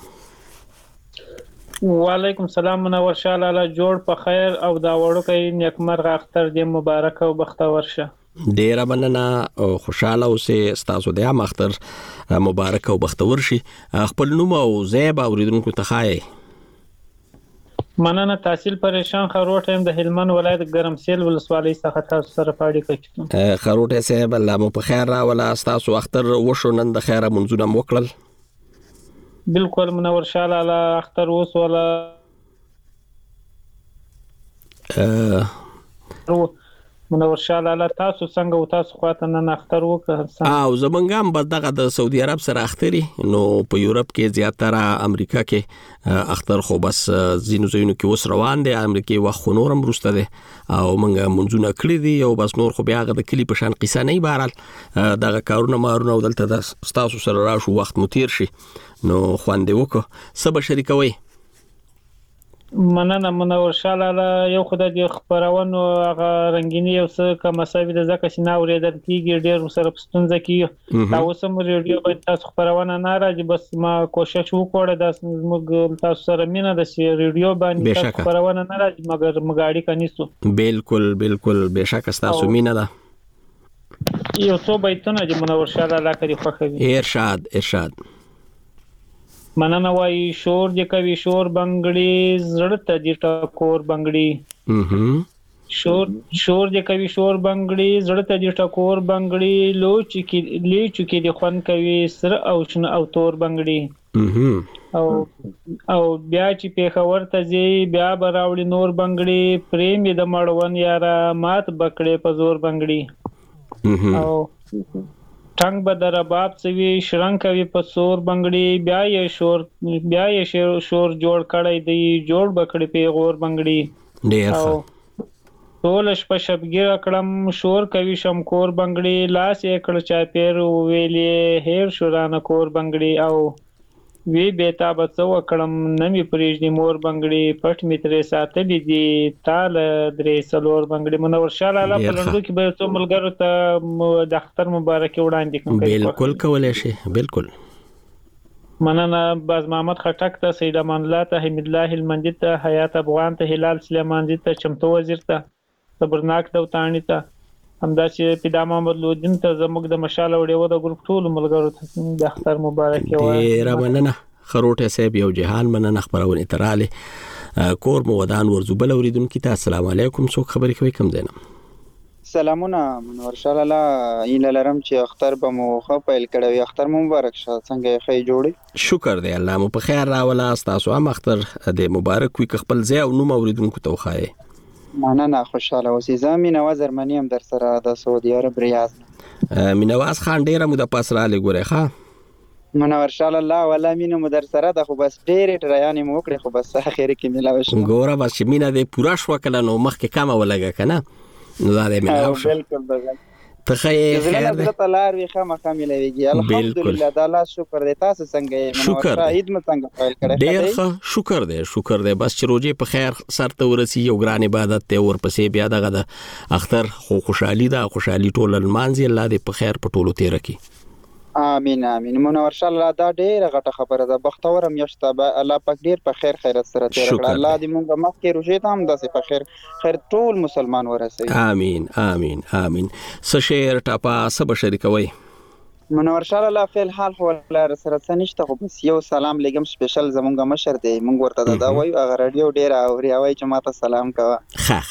وعلیکم السلام منور شاه لاله جوړ په خیر او دا وړو کې نیکمرغه اختر دې مبارک او بختور شه ډیره مننه، خوشاله اوسئ، ستاسو د عام اختر مبارک او بختور شي. خپل نوم او ځای به اوریدونکو ته ښایي. مننه. تحصیل پریشان خروټ هم د هلمند ولایت ګرمسیل ولسوالۍ څخه تاسو سره په اړیکه کې یم. خروټ صاحب الله مو په خیر راوله، ستاسو اختر وشو، نن د خیره منځونه مو وکړل؟ بالکل منور شاه لاله اختر اوس ولا ا منور شاه لاله تاسو څنګه او تاسو خواته نن اختر وکړ؟ او زمونږ هم بس دغه د سعودي عرب سره اختري، نو په یورپ کې زیاتره امریکا کې اختر خو بس زینو زینو کې اوس روان دي، امریکا وخت نورم روسته دي او موږ منځونه کړی دي او بس نور خو بیا د کلی په شان قصه نه بهرال دغه کارونه مارونه دلته د تاسو سره راشو وخت مو تیر شي، نو خواندې وکړه سبا شریکوي. مننه منور شاه لاله. یو خدای دې خبرونو هغه رنگینی او څه کوم مساوي د زکه سینا اوریدل کیږي، ډیر سره پستونځ کی تاسو هم ریډیو باندې تاسو خبرونه نه راځي، بس ما کوشش وکړم د موږ تاسو سره مینه د ریډیو باندې تاسو خبرونه نه راځي مګر مګاړي کنيستو. بالکل بالکل بهشکه تاسو مینه ده. یو څو بیتونه د منور شاه لاله کړي خوښوي. ارشاد ارشاد. مننه وای شور دې کوي شور بنگړي زړه ته دې ټکور بنگړي شور شور دې کوي شور بنگړي زړه ته دې ټکور بنگړي لوچ کې لیچ کې دې خون کوي سر او شنه او تور بنگړي او او بیا چې پیښور ته زی بیا براوړي نور بنگړي پریم دې مړون یارا مات بکړې په زور بنگړي او ټنګ بدر باب سوي شرنګ کوي په سور بنگړي بیا یې شور بیا یې شور جوړ کړی دی جوړ بکړي په غور بنگړي ډیر ښه ټول شپه شبګیر کړم شور کوي شمکور بنگړي لاس یې کړ چا پیر ویلې هیر شورانه کور بنگړي او وی بیتا بچو کړم نمی پریږدي مور بنگړي پټ میترې ساتلې دي تال درې سلور بنگړي. منور شاه لاله په لندو کې به څو ملګرو ته د اختر مبارکي وړاندې کوم. بالکل کولای شي بالکل. مننه باز محمد خټک ته، سید امان الله ته، حمید الله هلمندي ته، حیات افغان ته، هلال سلیمانزي ته، چمتو وزیر ته، صبرناک دوتانی ته، همداسې پیدا محمد لودین ته، زموږ د مشال وړیو د ګروپ ټول ملګرو ته د اختر مبارکي وایم. ډیر مننه خروټه صاحب، یو جهان مننه خبرونه تراله کور مو ودان ورزو بل اوریدونکو ته السلام علیکم. څوک خبرې کوي کوم زینم؟ سلامونه منور شاه لاله. این لرم چې اختر به مو خو پیل کړو، اختر مو مبارک شه. څنګه خې جوړي؟ شکر دی الله مو په خیر راولا. تاسو هم اختر د مبارک وي. خپل ځای او نوم اوریدونکو ته وخایي. مننه خوشاله اوسئ. زه مینواز ارمنی هم در سره د سعودي عرب ریاض. مینواز خان ډیره مو د پاس را لګوري ښه منور شاه الله ولا مینه مو در سره د خو بس ډیره ټریانې مو وکړي خو بس اخر کې ملاوي شو. ګوره بس مینه دې پورا شو کله نو مخکې کم ولګه کنه نو دا دې ملاوي شو. بالکل بالکل. ته خیر خیر دې زړه لار وی خامہ خاملېږي. الحمدلله د الله شکر دې. تاسو څنګه یې؟ منور شاه عید مو څنګه پیل کړی؟ ډیر ښه شکر دې شکر دې. بس چې روزه په خیر سر ته ورسی یو ګران عبادت ته ورپسې بیا دغه د اختر خو خوشحالي ده، خوشحالي ټول المانځي. الله دې په خیر په ټولو تیر کړي. امين امين. منور شاه الله دا ډیره غټه خبره ده. بختور میاشت به الله پاک ډیر په خیر خیرت سره تیر کړه. الله دې مونږه مخکې روزه ته هم داسې په خیر خیر ټول مسلمان ورسوي. امين امين امين. سشیر ټاپا سب شریکوي. منور شاه الله فعل حال خو لار سره سنشته خو بس یو سلام لګم سپیشل زمونږه مشر دی مونږ ورته دا وایو هغه رادیو ډیره اوري وای چې ماته سلام کوه. ښه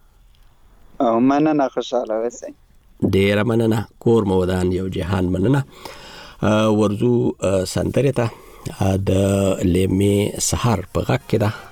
ښه او مننه خوشاله اوسئ. ډیر مننه کور مو ودان یو جهان مننه. ورزو سنتره ته د لیمه سحر په غک کې ده.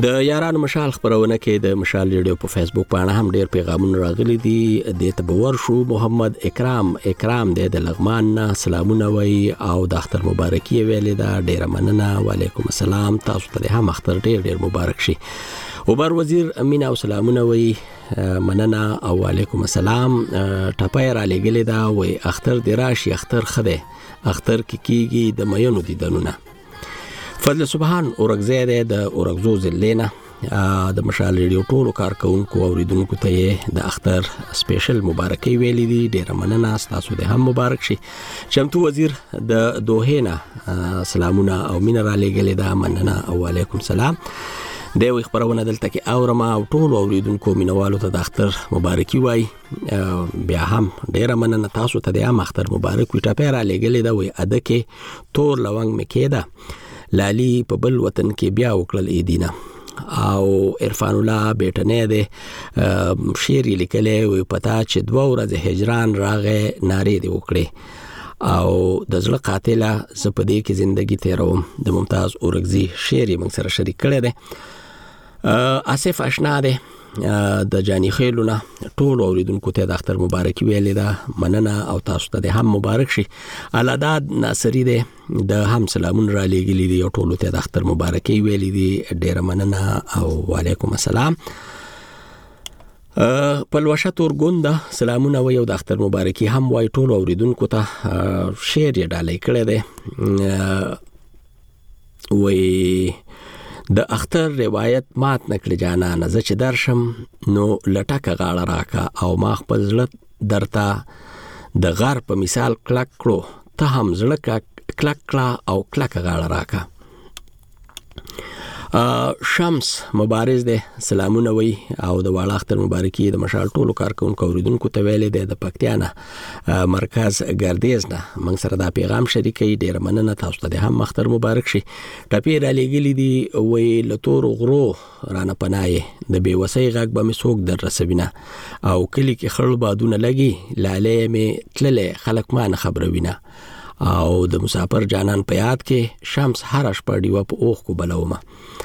د یارانو مشال خبرونه کې د مشال ریډیو په فیسبوک باندې هم ډیر پیغامونه راغلي دي. د تبور شو محمد اکرام اکرام د لغمان نه سلامونه وای او د اختر مبارکي ویلې دا ډیر مننه. وعلیکم السلام، تاسو ته هم اختر ډیر ډیر مبارک شي. وبر وزیر امین او سلامونه وای مننه او وعلیکم السلام. ټپای را لګلې دا وای اختر دی راشي اختر خده اختر کې کیږي د مینو دیدنونه. فضل سبحان اورګزیده د اورګزو زلینا د مشال ریډیو ټولو کارکونکو او اوریدونکو ته د اختر سپیشل مبارکي ویلې دي. ډیر مننه، تاسو ته هم مبارک شي. چمتو وزیر د دوهینا سلامونه او مين را لګلې دا مننه او وعلیکم السلام. د وی خبرونه دلته کې اورما او ټولو اوریدونکو مینوالو ته د اختر مبارکي وای. بیا هم ډیر مننه، تاسو ته د اختر مبارک وي. ټاپه را لګلې دا وی اده کې تور لونګ مکیدا لالی په بل وطن کې بیا وکړل ایدینا او عرفان الله بیٹنه ده شعر لیکلې وي پتا چې دوه ورځې هجران راغې ناری دی وکړي او د زړه قاتله زپدې کې زندگی تیروم د ممتاز اورګزی شعر موږ سره شریک کړی دی. آصف آشنا ده د جانی خیلونه ټول اوریدونکو ته د اختر مبارکي ویلې ده مننه او تاسو ته هم مبارک شي. علاداد ناصری ده د هم سلامون را لګلې دي او ټول ته د اختر مبارکي ویلې دي. ډیر مننه او وعلیکم السلام. پلوشه تورګونده سلامونه وي او د اختر مبارکي هم وای ټول اوریدونکو ته شعر یې ډالۍ کړی دی. وای د اختر روایت مات نکړي جانان زه چې درشم نو لټکه غاړه راکا او ما خپل زړه درته د غار په مثال کلک کړو ته هم زړه کلک کړه او کلک غاړه راکا. شمس مبارز ده سلامونه وي او د واړه اختر مبارکي د مشال ټولو کارکونکو اوریدونکو ته ویلې ده د پکتیانه مرکز ګردیز نه موږ سره دا پیغام شریکي. ډیر مننه، تاسو ته هم اختر مبارک شي. ټپی را لګلې دي وي لتور غرو رانه پناي د بي وسي غږ به مسوک در رسوینه او کلی کې خړل بادونه لګي لاله می تلله خلک ما نه خبروینه او د مسافر جانان په یاد کې شمس هر شپه دیو په اوخ کو بلومه.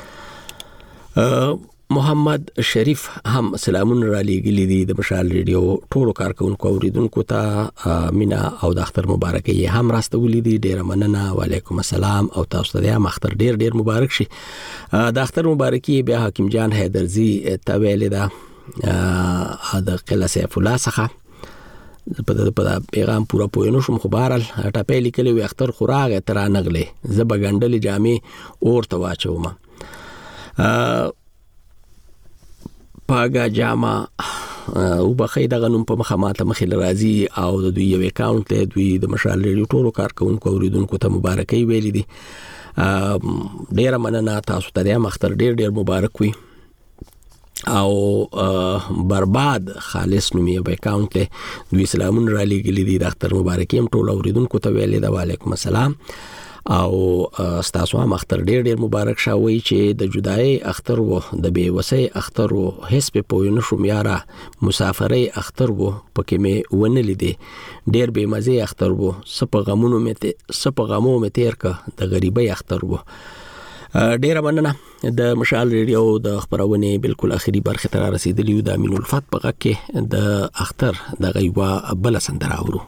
محمد شریف هم سلامون را لګلې دي د مشال ریډیو ټولو کارکونکو اوریدونکو ته مینا او د اختر مبارکي هم راستولې دي. ډیر مننه، وعلیکم السلام او تاسو ته هم اختر ډیر ډیر مبارک شي. د اختر مبارکي بیا حکیم جان حیدرزی ته ویلې ده د قلعه سیف الله څخه په په پیغام پورا پوینو شم. خو بهرال ټاپې لیکلې وي اختر خوراغه تر نغلې زب غندلې جامې اور ته واچوم. پاګه جاما او بخې دغه نوم په مخه ماته مخې راځي او د دوی یو اکاونټ ته دوی د مشال ریډیو ټولو کارکونکو اوریدونکو ته مبارکي ویلې دي. ډیر مننه، تاسو ته هم اختر ډیر ډیر مبارک وي. او برباد خالص نومي په اکاونټ ته دوی سلامون را لګلې دي د اختر مبارکي هم ټول اوریدونکو ته ویلې ده. وعلیکم السلام او ستاسو هم اختر ډیر ډیر مبارک شاوي چې د جدای اختر وو د بي وسي اختر وو هیڅ په پوینو شوم یاره مسافرۍ اختر وو پکې مې ونلې دي ډیر به مزه اختر وو سپ غمونو مې سپ غمو مې تیر کا د غریبۍ اختر وو. ډیر مننه. د مشال ریډیو د خبرونه بالکل اخیری برخه ته رسیدلی د امین الفت په غږ کې د اختر د غیوا بل سندره اورو.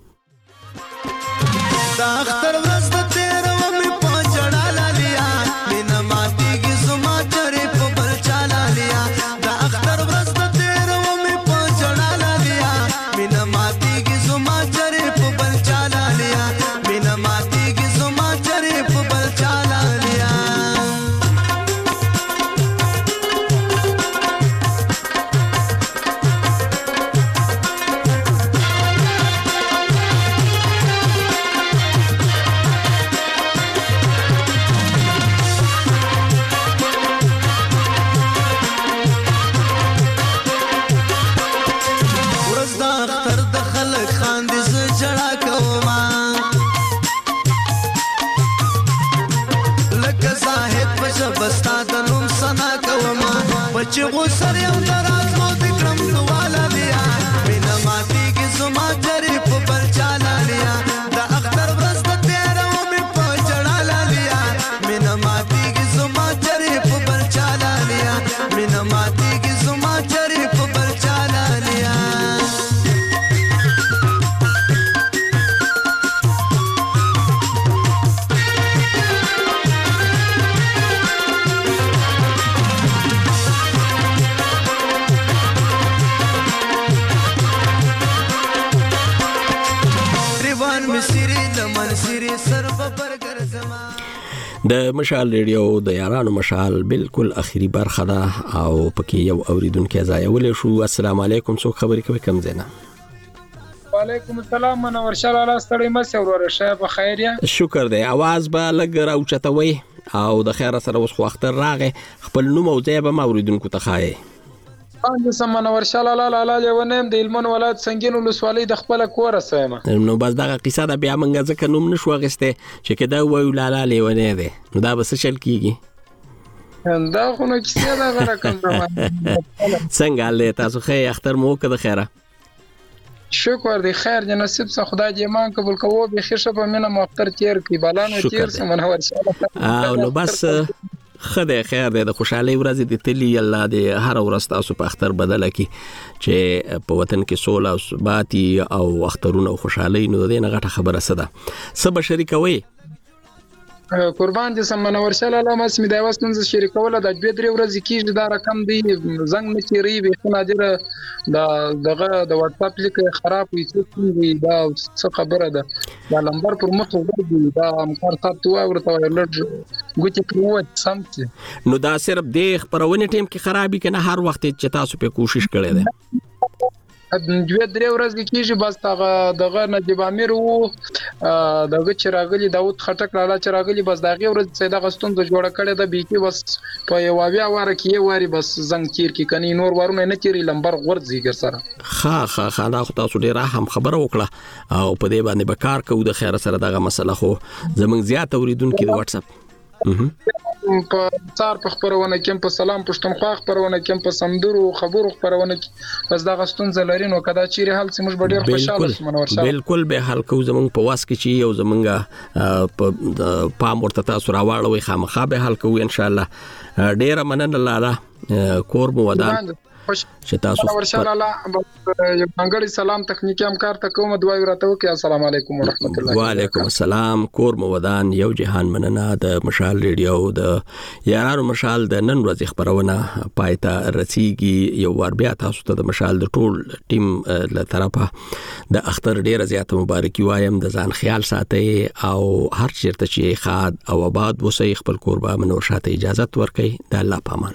د اختر ورځ د تیر و می پچړا لالیا مینا ماتي کی زما چرې په بل چالا لیا. د اختر ورځ د تیر و می پچړا لالیا مینا ماتي کی زما چرې په بل چالا لیا مینا ماتي کی زما چرې په بل چالا لیا. چې غوسر یم درازو دکرم دوالا لیا مینا ماتی کی زما چرې په بل چالا لیا. د اختر ورځ د تیر و می په چړا لیا مینا ماتی کی زما چرې په بل چالا د مشال ریډیو د یارانو مشال بالکل اخیری برخه ده او پکې یو اوریدونکو ځایولې شو. السلام علیکم، څوک خبرې کوي کم زینا؟ وعلیکم السلام، منور شال الله ستړي مې ورور شه په خیر یا شکر دی. आवाज به لګ راوچتوي او د خیر سره اوس خو اختر راغې، خپل نوم او ځای به اوریدونکو ته خایي. باندې سم منور شال الله لاله یونم د علمون ولادت سنگین ولسوالۍ د خپل کور سم نو بس دا قصه دا بیا منګه ځکه نوم نشو غسته چې کدا وایو لاله لیونه ده نو دا بس چل کیږي دا خو نو کیسه دا غره کوم څنګه له تاسو خیر اختر مو کده خیره شکر دی خیر د نصیب څخه خدای دې مان قبول کوو به خشه په منه مختر تیر کی بالانو تیر سم منور شال او نو بس خدای خیر دې د خوشحالي ورځ دې تلی الله دې هر ورځ تاسو په اختر بدل کی چې په وطن کې سوله او ثبات او اخترونه او خوشحالي نو دې نه غټه خبره سده سبا شریکوي قربان دي سم منور شال الله ما سمې دا وستون ز شریکوله د دې درې ورځې کې دا رقم دی زنګ نه چیري به نادر دا دغه د واتس اپ لیک خراب وي چې دا څه خبره ده دا نمبر پر مخ ورغی دا امکار تاسو ورته لږ ګوتې کړو سمته نو دا صرف د خبرونه ټیم کې خرابې کنه هر وخت چې تاسو په کوشش کړی دی دوی درې ورځې کېږي بس دغه دغه نجیب امیر وو دغه چراغلی داوود خټک لاله چراغلی بس دغه ورځ چې دغه ستون د جوړ کړي د بیکی بس په یو بیا واره کې واری بس زنګ تیر کې کني نور ورونه نه تیری لمبر غورځي ګر سره خا خا خا دا خو تاسو ډیره هم خبره وکړه او په دې باندې به کار کوو د خیر سره دغه مسله خو زمونږ زیات اوریدونکو د واتس اپ په څار په خبرونه کې په سلام پښتونخوا خبرونه کې په سندرو خبرو خبرونه کې بس دا غستون زلرینو کدا چیرې حل سمج ډیر خوشاله شوم منور شاه بالکل به حل کو زمونږ په واس کې چې یو زمونږه په پام ورته تاسو راوړوي خامخا به حل کو ان شاء الله. ډیر مننه لاله کور مو ودان چې تاسو منور شاه الله یو منګړی سلام تخنیکی همکار ته کوم دوی راته وکي السلام علیکم ورحمت الله وعلیکم السلام. کور مو ودان یو جهان مننه د مشال ریډیو د یارانو مشال د نن ورځې خبرونه پایته رسیږي. یو ور بیا تاسو ته د مشال د ټول ټیم له طرفه د اختر ډیره زیاته مبارکي وایم. د ځان خیال ساتئ او هر چیرته چې خاد او آباد وسئ خپل کوربه منور شاته اجازه ورکړئ. د الله پامان.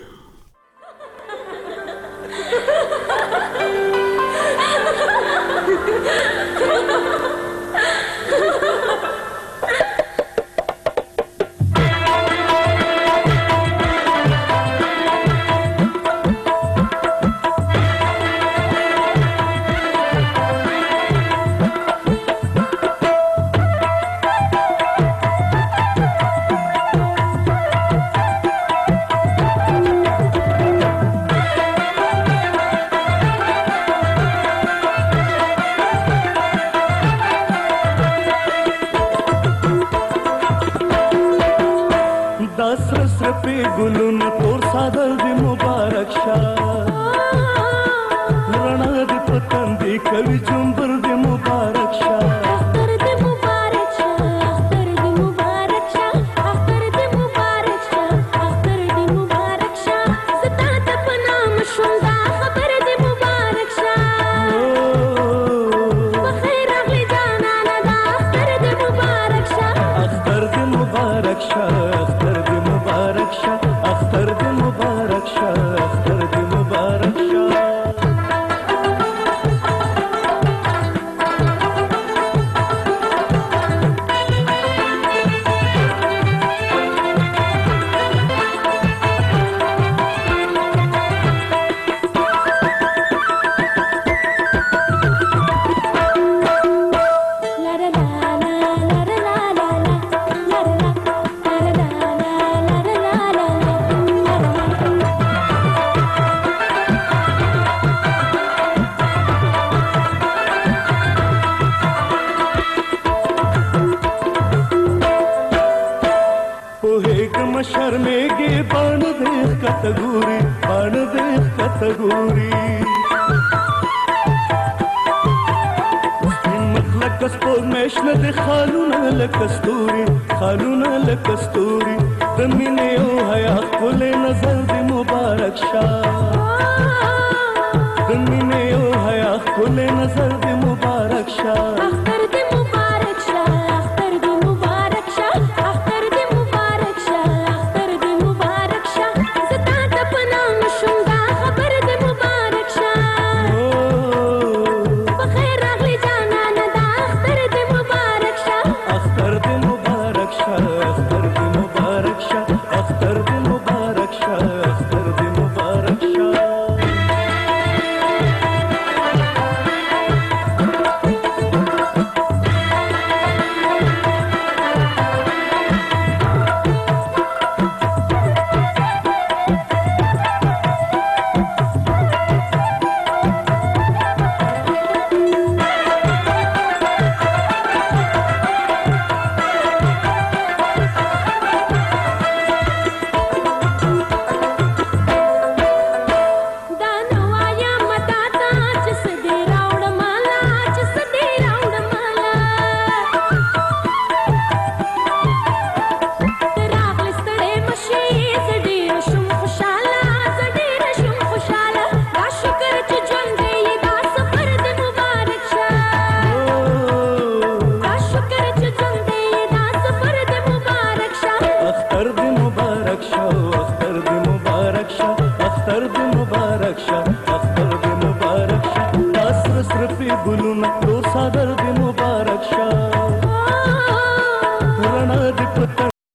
اختر دې مبارک شه اختر دې مبارک شه موټر